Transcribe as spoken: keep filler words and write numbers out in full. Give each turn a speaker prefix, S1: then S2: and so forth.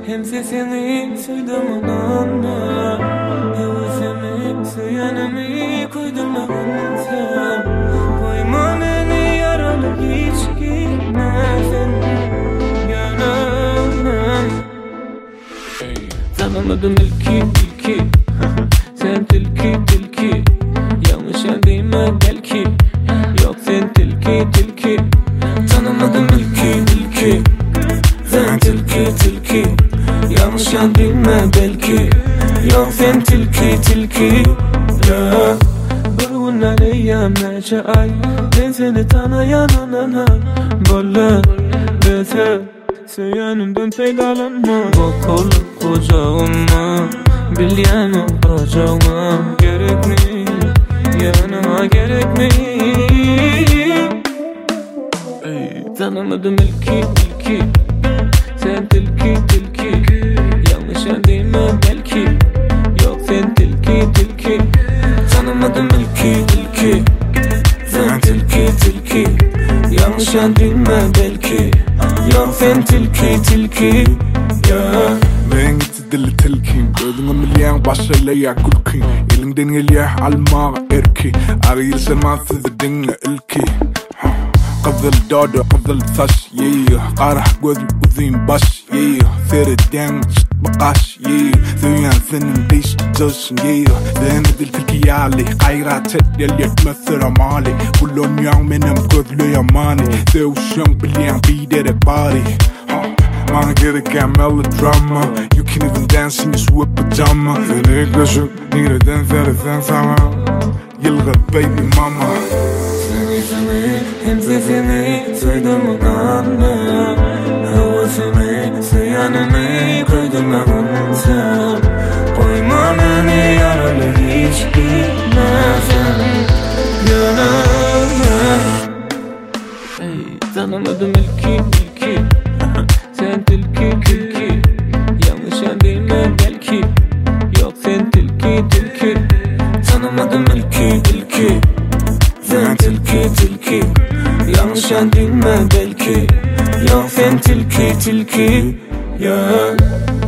S1: hem sesini suydamananma, hevesimi söyenemi koydurmagunsa, koyma beni yaralı hiç gitmesin gönlüm. Tanımadım ilki ilki sen tilki tilki, yanlış yerdeyme belki, yok sen tilki tilki. Tanımadım ilki ilki sen tilki tilki, yanlış yerdeyme belki, yok sen tilki tilki. Ya burgunlar eyyam neşe ay, ben seni tanıyan anana bolla beter, söylenimden faydalanma. Bu kol kucağıma, bilyenim bacağıma, gerek mi yanıma gerek mi? Ey, tanımadım ilki ilki sen tilki tilki, yanlış yerdeyme belki, yok sen tilki tilki. Tanımadım ilki ilki sen tilki tilki, yanlış yerdeyme belki, yok sen tilki tilki. Yeah.
S2: Ben gitti dili tilkin, gözüne milyen başlayla ya gülkin, elinden geliyor almağa erki, arayıl seması dinle ilki. Kızıl dodo, kızıl saç, yeah. Karah gözü uzun baş, yeah. Seriden çıt bakaş, yeah. Söyleyen senin değiş çalışın, yeah. Ben de dil tilki yali, gayrat et el yetmezse ramali, kulon yan benim gözlü yamani, sevuşan bilyen bidere bari. Bana gereken melodrama, you can't even dance in your sweat pajama. Seni yaklaşık, nereden seresen sana, yılgı baby mama.
S1: Seni seni, hem sesini suydamananma, hevesimi söyenemi koydurmagunsa, koyma beni yaralı hiç gitmesin gönlüm. Ey, tanımadım ilki ilki sen tilki tilki, yanlış yerdeyme belki, yok sen tilki tilki. Tanımadım ilki ilki sen tilki tilki, yanlış yerdeyme belki, yok sen tilki tilki. Yeah.